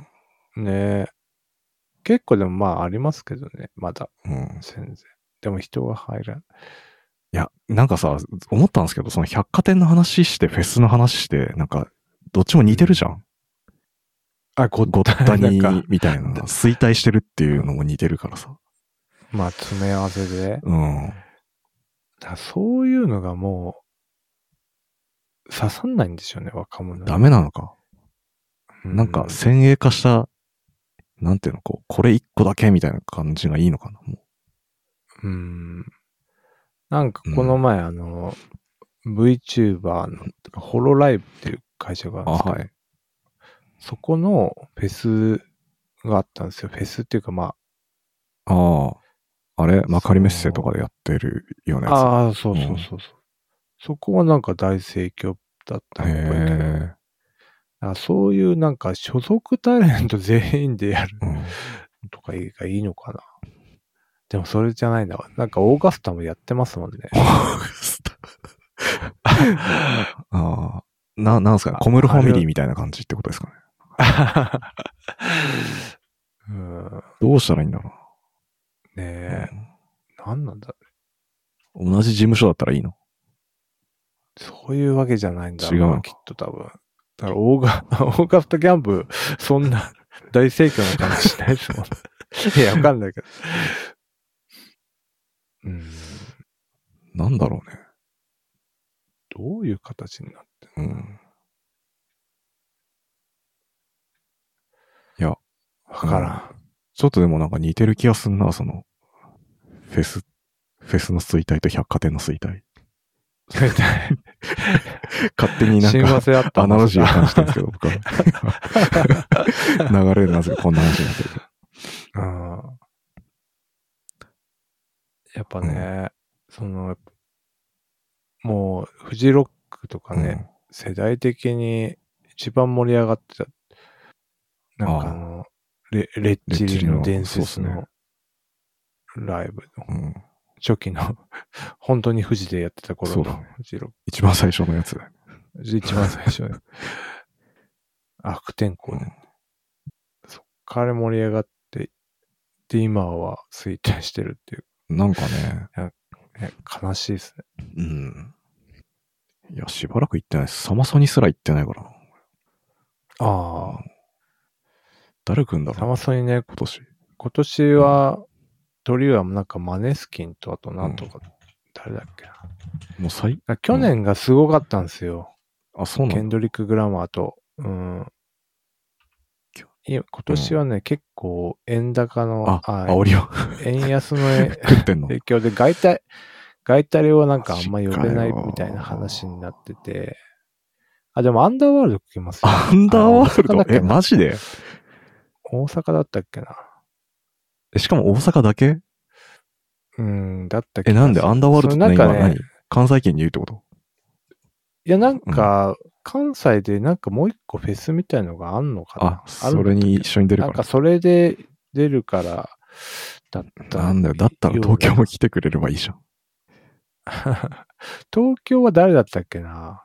Speaker 1: うん、ねえ。結構でもまあありますけどね、まだ。うん。全然。でも人が入らん。
Speaker 2: いや、なんかさ、思ったんですけど、その百貨店の話して、フェスの話して、なんか、どっちも似てるじゃん。うん、
Speaker 1: あ、ご
Speaker 2: ったに、みたいな。衰退してるっていうのも似てるからさ。
Speaker 1: まあ、詰め合わせで。
Speaker 2: うん。
Speaker 1: だそういうのがもう、刺さんないんでしょうね、若者。
Speaker 2: ダメなのか。うん、なんか、先鋭化した、なんていうの、こう、これ一個だけみたいな感じがいいのかな、も
Speaker 1: う。うん。 なんかこの前、うん、あの、VTuber の、ホロライブっていう会社があるんですけど、はい、そこのフェスがあったんですよ。フェスっていうかま
Speaker 2: あ、ああ、あれマカリメッセとかでやってるようなやつ。
Speaker 1: ああ、そうそうそうそう、うん。そこはなんか大盛況だったっぽいけど。へあ、そういうなんか所属タレント全員でやるとかがいいのかな。でもそれじゃないんだわ。なんかオーガスタもやってますもんね。オーガスタ
Speaker 2: ああ。な、なんすかね。コムルファミリーみたいな感じってことですかね。うん、どうしたらいいんだろ
Speaker 1: う。ねえ。うん、なんなんだろ
Speaker 2: う。同じ事務所だったらいいの？
Speaker 1: そういうわけじゃないんだろうな、違うきっと多分。だからオーガ、オーガスタキャンプ、そんな大盛況な感じしないですもん。いや、わかんないけど。うん。
Speaker 2: なんだろうね。
Speaker 1: どういう形になってるの？うん。
Speaker 2: いや、
Speaker 1: わからん、うん。
Speaker 2: ちょっとでもなんか似てる気がすんな、その、フェス、フェスの衰退と百貨店の衰退。衰退勝手になんか、アナロジーを感じてるんですけど、僕は。流れでなぜかこんな話になってるけど。うん。
Speaker 1: やっぱね、うん、その、もう、フジロックとかね、うん、世代的に一番盛り上がってた。なんかあの、あレレッチリの伝説のライブの、うん、初期の、本当にフジでやってた頃のフジロック。
Speaker 2: 一番最初のやつ。
Speaker 1: 一番最初ね。悪天候で、ね。うん、そっから盛り上がって、で、今は衰退してるっていう。
Speaker 2: なんかね。
Speaker 1: 悲しいですね。
Speaker 2: うん。いや、しばらく行ってないです。サマソニすら行ってないからな。ああ。誰来んだろう。
Speaker 1: サマソニね、今年。今年は、トリはなんかマネスキンとあとなんとか、うん、誰だっけな。
Speaker 2: もう最
Speaker 1: 去年がすごかったんですよ。
Speaker 2: うん、あ、そうなんだ。
Speaker 1: ケンドリック・グラマーと。うん。今年はね、うん、結構円高の、
Speaker 2: あ、あ煽りを。
Speaker 1: 円安の
Speaker 2: 食ってんの
Speaker 1: 影響で外体、外タレはなんかあんま呼べないみたいな話になってて。あ、でもアンダーワールド来ますよ。
Speaker 2: アンダーワールドえ、マジで？
Speaker 1: 大阪だったっけな。
Speaker 2: え、しかも大阪だけ？
Speaker 1: うん、だったっけ。
Speaker 2: え、なんでアンダーワールドって今何？関西圏にいるってこと？
Speaker 1: いや、なんか、うん、関西でなんかもう一個フェスみたいのがあんのかな。
Speaker 2: あ、それに一緒に出るから。
Speaker 1: なんかそれで出るから、だった
Speaker 2: なんだよ、だったら東京も来てくれればいいじゃん。
Speaker 1: 東京は誰だったっけな。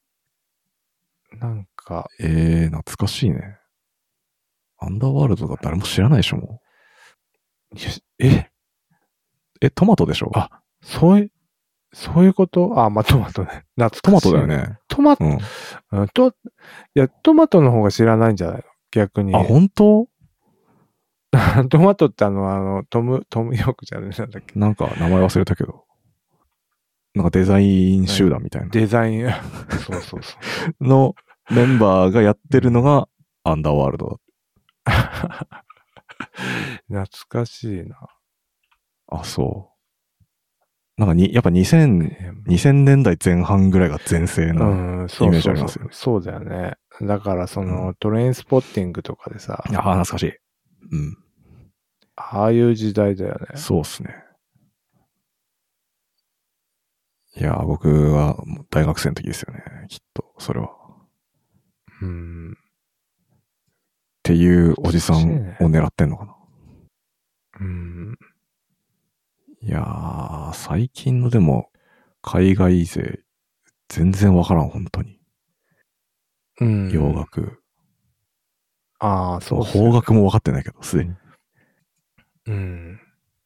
Speaker 1: なんか。
Speaker 2: えー、懐かしいね。アンダーワールドが誰も知らないでしょ、も
Speaker 1: う。え
Speaker 2: え、トマトでしょ？
Speaker 1: あ、そういう、そういうことあ、まあ、トマトね。懐かしい、ね。
Speaker 2: トマトだよね。
Speaker 1: トマト、うん、と、いや、トマトの方が知らないんじゃないの？逆に。
Speaker 2: あ、本当？
Speaker 1: トマトってあの、あの、トム、トムヨークじゃねえなんだっけ。
Speaker 2: なんか名前忘れたけど。なんかデザイン集団みたいな。
Speaker 1: デザイン、そうそうそう。
Speaker 2: のメンバーがやってるのがアンダーワールドだ。
Speaker 1: 懐かしいな。
Speaker 2: あ、そう。なんかに、やっぱにせん、にせんねんだいぜん半ぐらいが全盛なイメージありますよね。
Speaker 1: そうだよね。だからその、うん、トレインスポッティングとかでさ。
Speaker 2: ああ、懐かしい。うん。
Speaker 1: ああいう時代だよね。
Speaker 2: そうっすね。いや、僕は大学生の時ですよね。きっと、それは。うん。っていうおじさんを狙ってんのかな。うん。いやー、最近のでも、海外勢、全然わからん、本当に。うん。洋楽。
Speaker 1: ああ、そう、
Speaker 2: ね。邦楽も分かってないけど、すでに。うん。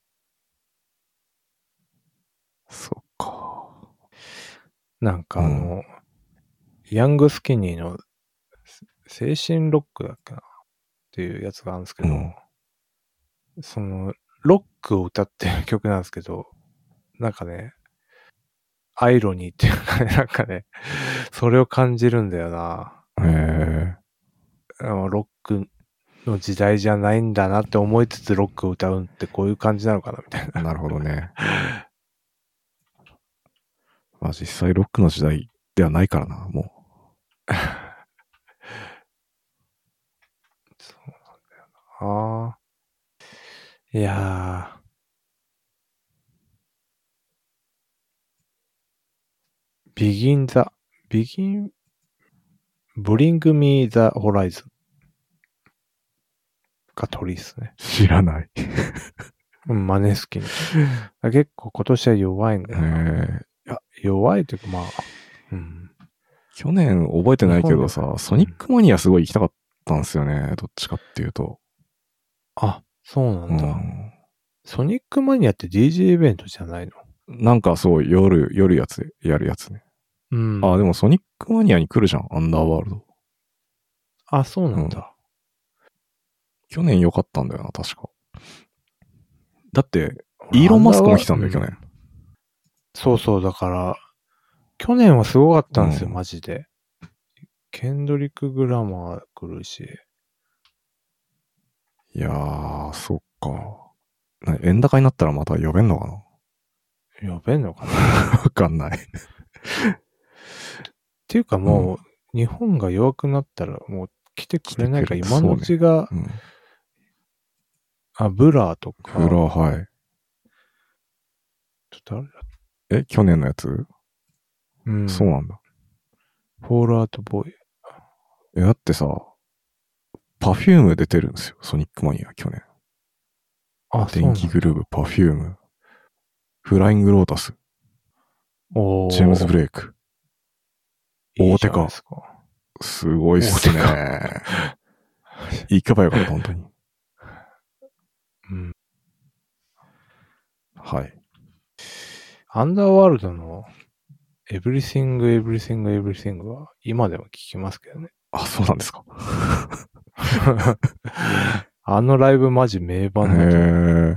Speaker 2: そっか。
Speaker 1: なんかあの、うん、ヤングスキニーの精神ロックだっけなっていうやつがあるんですけど、うん、その、ロックを歌ってる曲なんですけど、なんかね、アイロニーっていうかね、なんかね、それを感じるんだよな。へえ。ロックの時代じゃないんだなって思いつつロックを歌うってこういう感じなのかなみたいな。
Speaker 2: なるほどね。 まあ実際ロックの時代ではないからな、もう。
Speaker 1: そうなんだよな。いやー。begin the, begin, bring me the horizon が鳥ですね。
Speaker 2: 知らない。
Speaker 1: うん、マネスキン。結構今年は弱いんだよな。
Speaker 2: え
Speaker 1: いや、弱いというかまあ、うん。
Speaker 2: 去年覚えてないけどさ、ソニックマニアすごい行きたかったんですよね。どっちかっていうと。
Speaker 1: あ、そうなんだ。
Speaker 2: うん、
Speaker 1: ソニックマニアって ディージェー イベントじゃないの？
Speaker 2: なんかそう、夜、夜やつ、やるやつね。
Speaker 1: うん。
Speaker 2: あ、でもソニックマニアに来るじゃん、アンダーワールド。
Speaker 1: あ、そうなんだ。
Speaker 2: うん、去年良かったんだよな、確か。だって、イーロン・マスクも来たんだよ、去年、うん。
Speaker 1: そうそう、だから、去年はすごかったんですよ、
Speaker 2: うん、
Speaker 1: マジで。ケンドリック・グラマー来るし。
Speaker 2: いやー、そっか。円高になったらまた呼べんのか
Speaker 1: な？呼べんのかな？
Speaker 2: わかんない。
Speaker 1: っていうかもう、うん、日本が弱くなったらもう来てくれないか、今のうちが、ね、うん、あ、ブラーとか。
Speaker 2: ブラー、はい。
Speaker 1: ちょっとあれだ。
Speaker 2: え、去年のやつ？うん。そうなんだ。
Speaker 1: フォールアウトボーイ。
Speaker 2: え、だってさ、パフューム出てるんですよ、ソニックマニア、去年。あ、電気グルーヴ、パフューム。フライングロータス。おジェームズ・ブレイク。大手か。すごいっすね。行けばよかった、本当に。うん。はい。
Speaker 1: アンダーワールドのエブリシング、エブリシング、エブリシングは今でも聞きますけどね。
Speaker 2: あ、そうなんですか。
Speaker 1: あのライブマジ名盤だと思う。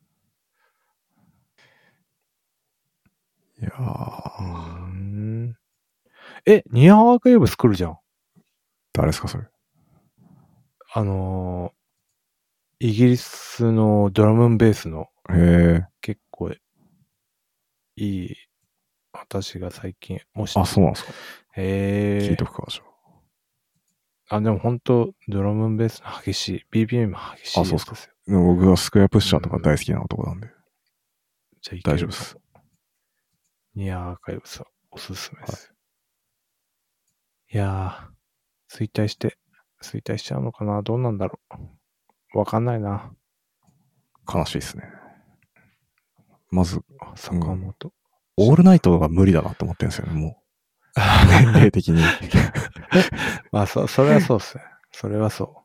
Speaker 2: いやー。うー
Speaker 1: ん。え、ニアアーカイブス来るじゃん。
Speaker 2: 誰ですか、それ。
Speaker 1: あのー、イギリスのドラムンベースの、
Speaker 2: へ
Speaker 1: 結構いい、私が最近
Speaker 2: 推してる。あ、そうなんですか。
Speaker 1: へー。
Speaker 2: 聞いとくか、じゃ
Speaker 1: あ。あ、でも本当ドラムンベースの激しい、ビーピーエム 激しいやつですよ。あ、そうですか。
Speaker 2: でも僕はスクエアプッシャーとか大好きな男なんで。うん、
Speaker 1: じゃあいける
Speaker 2: 大丈夫です。
Speaker 1: ニアアーカイブスおすすめです。はい、いやー、衰退して、衰退しちゃうのかな？どうなんだろう。わかんないな。
Speaker 2: 悲しいですね。まず、
Speaker 1: 坂本、うん。
Speaker 2: オールナイトが無理だなって思ってるんですよね、もう。年齢的に。
Speaker 1: まあ、そ、それはそうっすね。それはそう。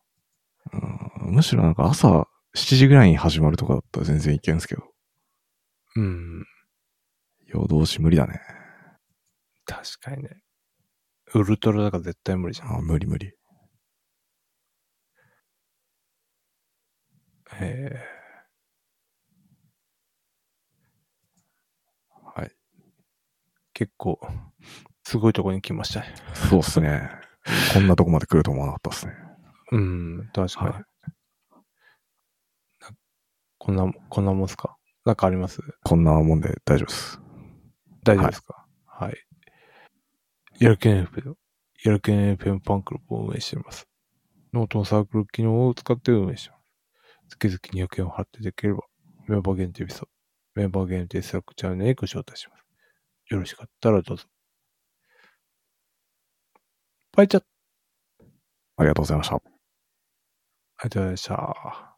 Speaker 2: うん、むしろなんか朝しちじぐらいに始まるとかだったら全然いけんすけど。
Speaker 1: うん。
Speaker 2: 夜通し無理だね。
Speaker 1: 確かにね。ウルトラだから絶対無理じゃん。
Speaker 2: あ、無理無理。
Speaker 1: へえ。
Speaker 2: はい。
Speaker 1: 結構、すごいとこに来ましたね。
Speaker 2: そうっすね。こんなとこまで来ると思わなかったっすね。
Speaker 1: うん、確かに。はい、こんな、こんなもんすか？なんかあります？
Speaker 2: こんなもんで大丈夫です。
Speaker 1: 大丈夫ですか？はい。はい、やる気ない エフエム、やる気ない エフエム ファンクラブを運営しています。ノートのサークル機能を使って運営しています。月々にひゃくえんを払ってできれば、メンバー限定ビザ、メンバー限定スラックチャンネルにご招待します。よろしかったらどうぞ。バイチャット。
Speaker 2: ありがとうございました。あり
Speaker 1: がとうございました。